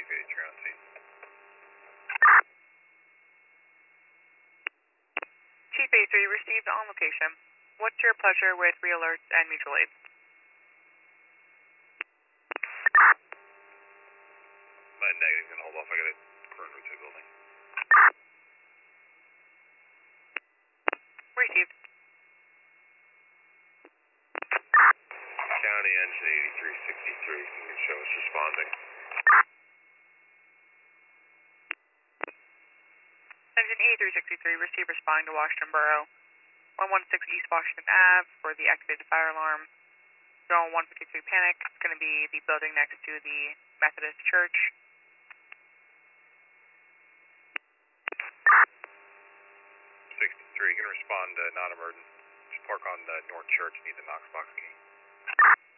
investigate your on scene. Chief A3 received on location. What's your pleasure with re-alerts and mutual aid? Negative, gonna hold off. I got a current route to the building. Received. County engine 8363, can you show us responding? Engine 8363, receive responding to Washington Borough. 116 East Washington Ave for the activated fire alarm. Zone 153 panic. It's going to be the building next to the Methodist Church. 63, gonna respond non-emergent. Just park on North Church, need the Knox box key.